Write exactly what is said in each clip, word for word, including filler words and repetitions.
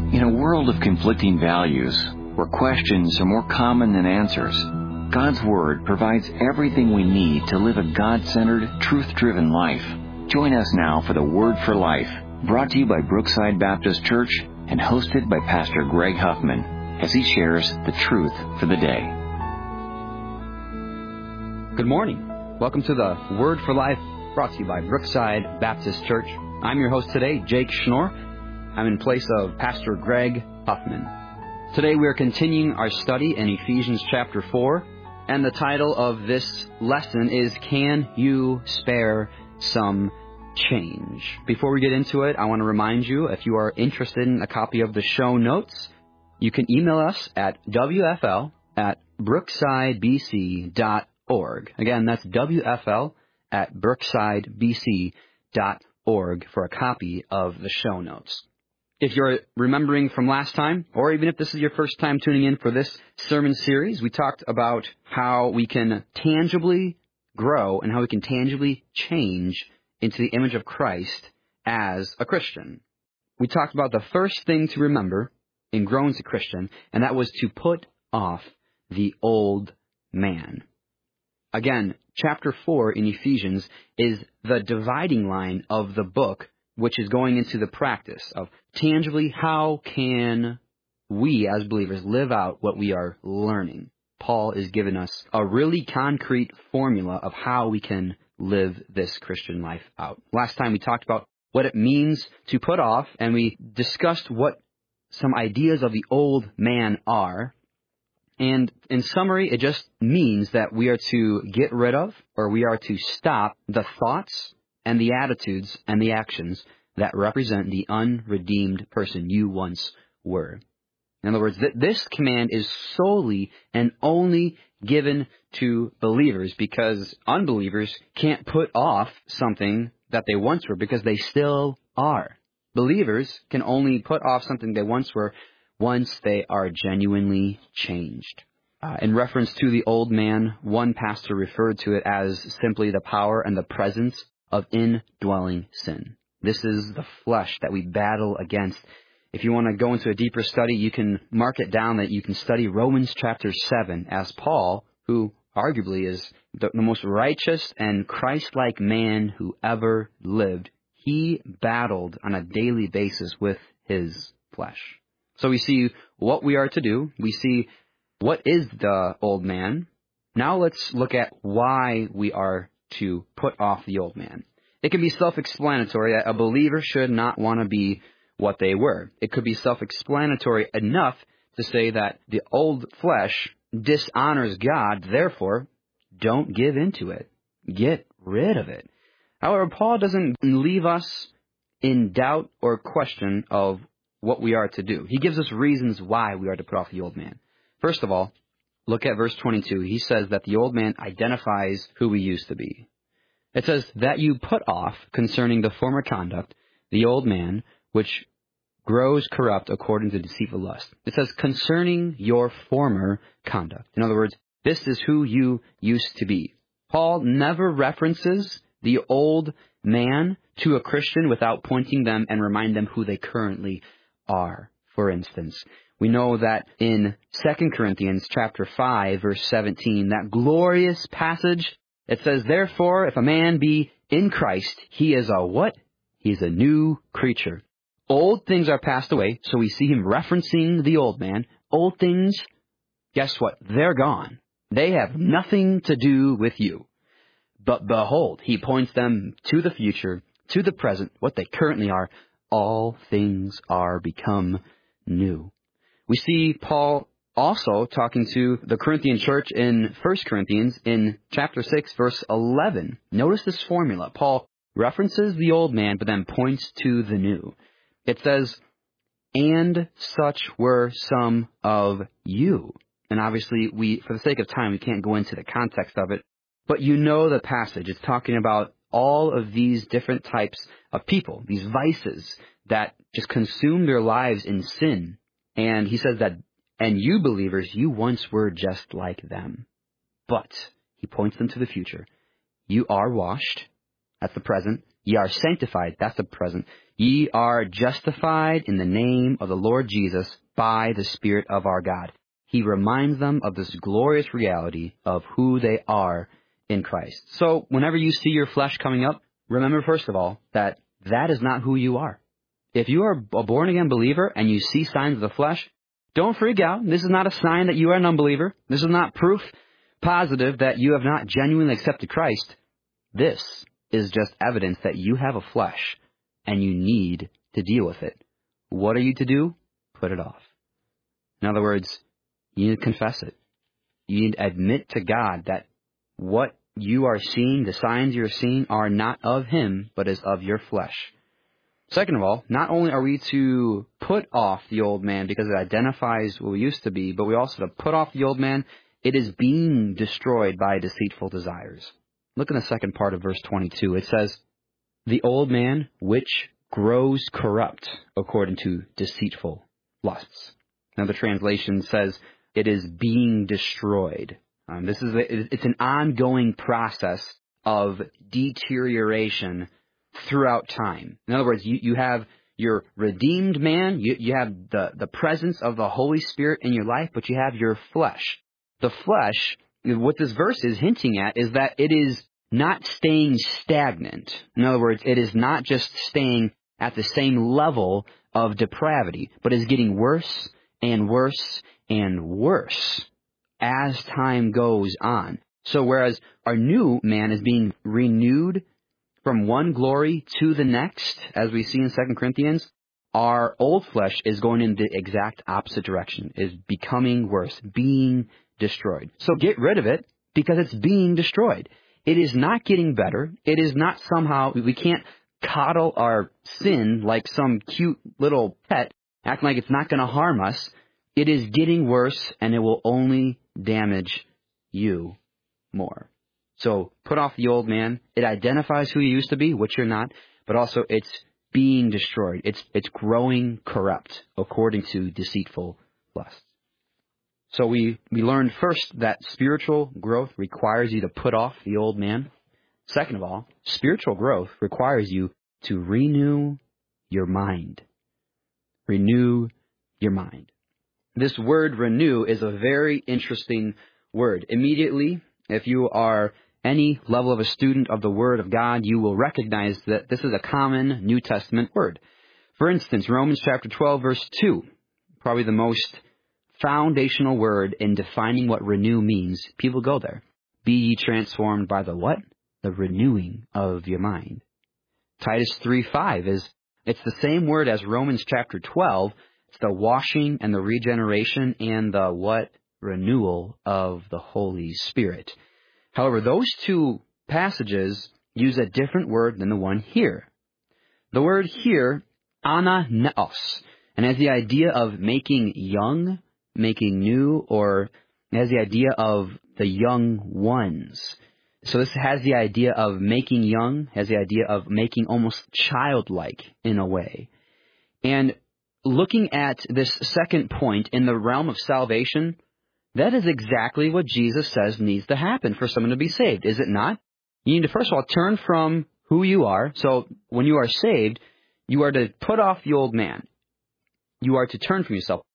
In a world of conflicting values, where questions are more common than answers, God's Word provides everything we need to live a God-centered, truth-driven life. Join us now for the Word for Life, brought to you by Brookside Baptist Church and hosted by Pastor Greg Huffman, as he shares the truth for the day. Good morning. Welcome to the Word for Life, brought to you by Brookside Baptist Church. I'm your host today, Jake Schnorr. I'm in place of Pastor Greg Huffman. Today we are continuing our study in Ephesians chapter four, and the title of this lesson is, Can You Spare Some Change? Before we get into it, I want to remind you, if you are interested in a copy of the show notes, you can email us at w f l at brookside b c dot org. Again, that's w f l at brookside b c dot org for a copy of the show notes. If you're remembering from last time, or even if this is your first time tuning in for this sermon series, we talked about how we can tangibly grow and how we can tangibly change into the image of Christ as a Christian. We talked about the first thing to remember in growing as a Christian, and that was to put off the old man. Again, chapter four in Ephesians is the dividing line of the book, which is going into the practice of tangibly how can we as believers live out what we are learning. Paul is giving us a really concrete formula of how we can live this Christian life out. Last time we talked about what it means to put off, and we discussed what some ideas of the old man are. And in summary, it just means that we are to get rid of, or we are to stop the thoughts and the attitudes and the actions that represent the unredeemed person you once were. In other words, th- this command is solely and only given to believers, because unbelievers can't put off something that they once were because they still are. Believers can only put off something they once were once they are genuinely changed. Uh, in reference to the old man, one pastor referred to it as simply the power and the presence of indwelling sin. This is the flesh that we battle against. If you want to go into a deeper study, you can mark it down that you can study Romans chapter seven, as Paul, who arguably is the, the most righteous and Christ-like man who ever lived, he battled on a daily basis with his flesh. So we see what we are to do. We see what is the old man. Now let's look at why we are to put off the old man. It can be self-explanatory that a believer should not want to be what they were. It could be self-explanatory enough to say that the old flesh dishonors God, therefore, don't give into it. Get rid of it. However, Paul doesn't leave us in doubt or question of what we are to do. He gives us reasons why we are to put off the old man. First of all, look at verse twenty-two. He says that the old man identifies who we used to be. It says that you put off concerning the former conduct, the old man, which grows corrupt according to deceitful lust. It says concerning your former conduct. In other words, this is who you used to be. Paul never references the old man to a Christian without pointing them and remind them who they currently are. For instance, we know that in Second Corinthians chapter five, verse seventeen, that glorious passage, it says, therefore, if a man be in Christ, he is a what? He is a new creature. Old things are passed away, so we see him referencing the old man. Old things, guess what? They're gone. They have nothing to do with you. But behold, he points them to the future, to the present, what they currently are. All things are become new. We see Paul also talking to the Corinthian church in First Corinthians in chapter six, verse eleven. Notice this formula. Paul references the old man, but then points to the new. It says, and such were some of you. And obviously, we, for the sake of time, we can't go into the context of it. But you know the passage. It's talking about all of these different types of people, these vices that just consume their lives in sin. And he says that, and you believers, you once were just like them. But, he points them to the future. You are washed, that's the present. Ye are sanctified, that's the present. Ye are justified in the name of the Lord Jesus by the Spirit of our God. He reminds them of this glorious reality of who they are in Christ. So whenever you see your flesh coming up, remember first of all that that is not who you are. If you are a born-again believer and you see signs of the flesh, don't freak out. This is not a sign that you are an unbeliever. This is not proof positive that you have not genuinely accepted Christ. This is just evidence that you have a flesh and you need to deal with it. What are you to do? Put it off. In other words, you need to confess it. You need to admit to God that what you are seeing, the signs you're seeing, are not of Him, but is of your flesh. Second of all, not only are we to put off the old man because it identifies what we used to be, but we also to put off the old man. It is being destroyed by deceitful desires. Look in the second part of verse twenty-two. It says, the old man which grows corrupt according to deceitful lusts. Now the translation says it is being destroyed. Um, this is a, it's an ongoing process of deterioration throughout time. In other words, you, you have your redeemed man, you, you have the, the presence of the Holy Spirit in your life, but you have your flesh. The flesh, what this verse is hinting at, is that it is not staying stagnant. In other words, it is not just staying at the same level of depravity, but is getting worse and worse and worse as time goes on. So whereas our new man is being renewed from one glory to the next, as we see in Second Corinthians, our old flesh is going in the exact opposite direction, is becoming worse, being destroyed. So get rid of it because it's being destroyed. It is not getting better. It is not somehow, we can't coddle our sin like some cute little pet, acting like it's not going to harm us. It is getting worse, and it will only damage you more. So put off the old man. It identifies who you used to be, which you're not, but also it's being destroyed. It's it's growing corrupt according to deceitful lust. So we, we learned first that spiritual growth requires you to put off the old man. Second of all, spiritual growth requires you to renew your mind. Renew your mind. This word renew is a very interesting word. Immediately, if you are any level of a student of the Word of God, you will recognize that this is a common New Testament word. For instance, Romans chapter twelve, verse two, probably the most foundational word in defining what renew means. People go there. Be ye transformed by the what? The renewing of your mind. Titus three five is, it's the same word as Romans chapter twelve. It's the washing and the regeneration and the what? Renewal of the Holy Spirit. However, those two passages use a different word than the one here. The word here, ananeos, and has the idea of making young, making new, or it has the idea of the young ones. So this has the idea of making young, has the idea of making almost childlike in a way. And looking at this second point in the realm of salvation, that is exactly what Jesus says needs to happen for someone to be saved, is it not? You need to, first of all, turn from who you are. So when you are saved, you are to put off the old man. You are to turn from yourself.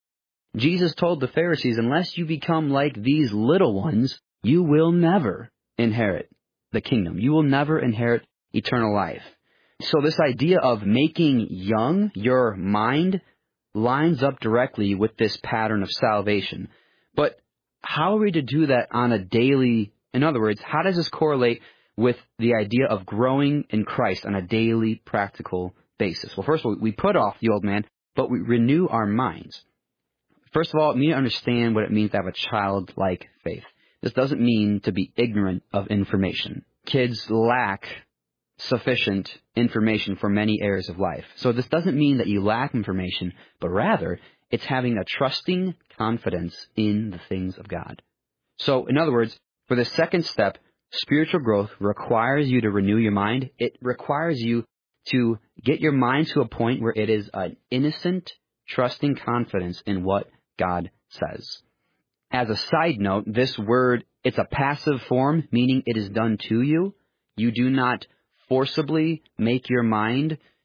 Jesus told the Pharisees, unless you become like these little ones, you will never inherit the kingdom. You will never inherit eternal life. So this idea of making young your mind lines up directly with this pattern of salvation. But how are we to do that on a daily, in other words, how does this correlate with the idea of growing in Christ on a daily practical basis? Well, first of all, we put off the old man, but we renew our minds. First of all, we need to understand what it means to have a childlike faith. This doesn't mean to be ignorant of information. Kids lack sufficient information for many areas of life. So this doesn't mean that you lack information, but rather it's having a trusting confidence in the things of God. So, in other words, for the second step, spiritual growth requires you to renew your mind. It requires you to get your mind to a point where it is an innocent, trusting confidence in what God says. As a side note, this word, it's a passive form, meaning it is done to you. You do not forcibly make your mind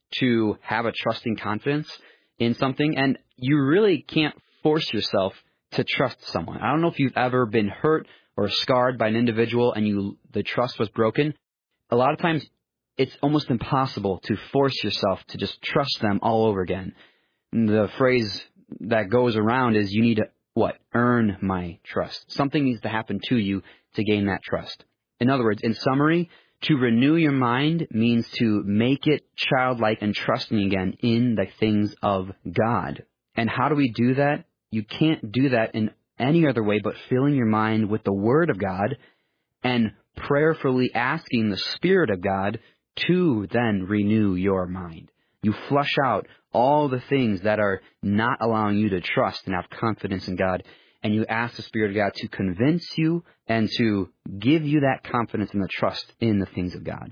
to have a trusting confidence in something, and you really can't force yourself to trust someone. I don't know if you've ever been hurt or scarred by an individual and you the trust was broken. A lot of times it's almost impossible to force yourself to just trust them all over again. And the phrase that goes around is you need to, what, earn my trust. Something needs to happen to you to gain that trust. In other words, in summary, to renew your mind means to make it childlike and trusting again in the things of God. And how do we do that? You can't do that in any other way but filling your mind with the Word of God and prayerfully asking the Spirit of God to then renew your mind. You flush out all the things that are not allowing you to trust and have confidence in God, and you ask the Spirit of God to convince you and to give you that confidence and the trust in the things of God.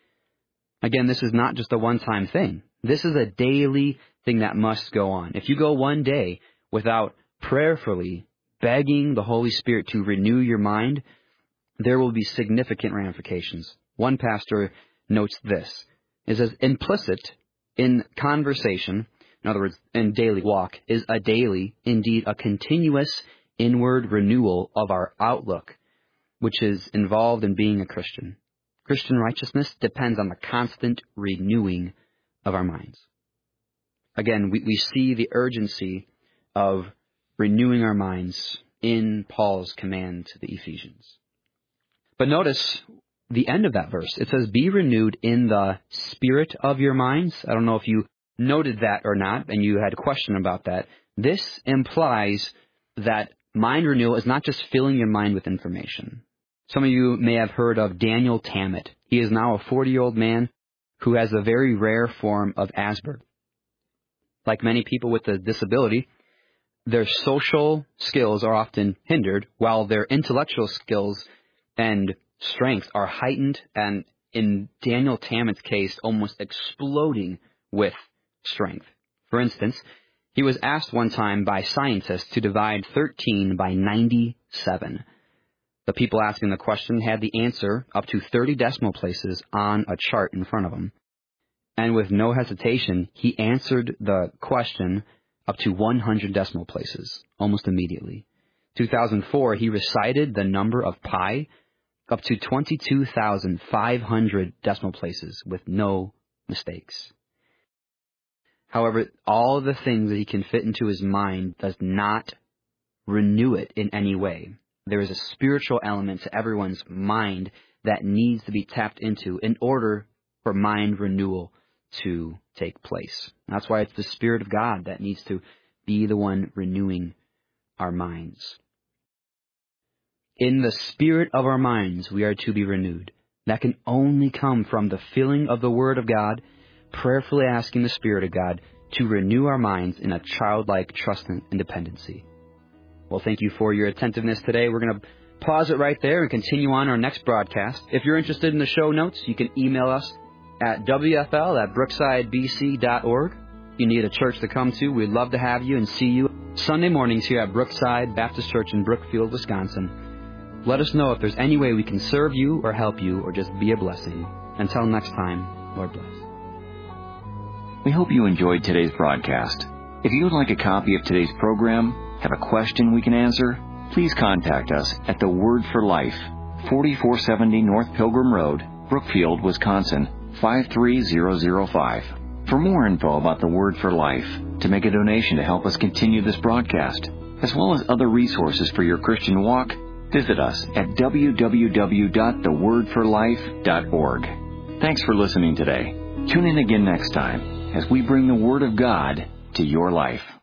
Again, this is not just a one-time thing. This is a daily thing that must go on. If you go one day without prayerfully begging the Holy Spirit to renew your mind, there will be significant ramifications. One pastor notes this. It says, implicit in conversation, in other words, in daily walk, is a daily, indeed a continuous inward renewal of our outlook, which is involved in being a Christian. Christian righteousness depends on the constant renewing of our minds. Again, we, we see the urgency of renewing our minds in Paul's command to the Ephesians. But notice the end of that verse. It says, be renewed in the spirit of your minds. I don't know if you noted that or not, and you had a question about that. This implies that mind renewal is not just filling your mind with information. Some of you may have heard of Daniel Tammet. He is now a forty-year-old man who has a very rare form of Asperger. Like many people with a disability, their social skills are often hindered, while their intellectual skills and strengths are heightened, and in Daniel Tammet's case, almost exploding with strength. For instance, he was asked one time by scientists to divide thirteen by ninety-seven. The people asking the question had the answer up to thirty decimal places on a chart in front of him. And with no hesitation, he answered the question up to one hundred decimal places, almost immediately. two thousand four, he recited the number of pi up to twenty-two thousand five hundred decimal places with no mistakes. However, all the things that he can fit into his mind does not renew it in any way. There is a spiritual element to everyone's mind that needs to be tapped into in order for mind renewal to take place. That's why it's the Spirit of God that needs to be the one renewing our minds. In the spirit of our minds, we are to be renewed. That can only come from the filling of the Word of God, prayerfully asking the Spirit of God to renew our minds in a childlike trust and dependency. Well, thank you for your attentiveness today. We're going to pause it right there and continue on our next broadcast. If you're interested in the show notes, you can email us at w f l at brookside b c dot org. If you need a church to come to, we'd love to have you and see you Sunday mornings here at Brookside Baptist Church in Brookfield, Wisconsin. Let us know if there's any way we can serve you or help you or just be a blessing. Until next time, Lord bless. We hope you enjoyed today's broadcast. If you would like a copy of today's program, have a question we can answer, please contact us at The Word for Life, forty-four seventy North Pilgrim Road, Brookfield, Wisconsin, five three zero zero five. For more info about The Word for Life, to make a donation to help us continue this broadcast, as well as other resources for your Christian walk, visit us at w w w dot the word for life dot org. Thanks for listening today. Tune in again next time as we bring the Word of God to your life.